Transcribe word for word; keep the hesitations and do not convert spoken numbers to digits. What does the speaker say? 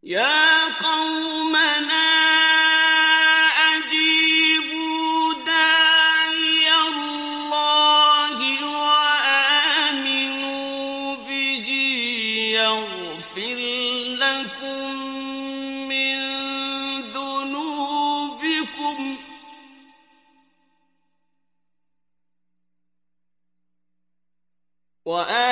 يَا قَوْمَنَا أَجِيبُوا دَاعِيَ اللَّهِ وَآمِنُوا بِهِ يَغْفِرْ لَكُم مِّن ذُنُوبِكُمْ وَآمِنُوا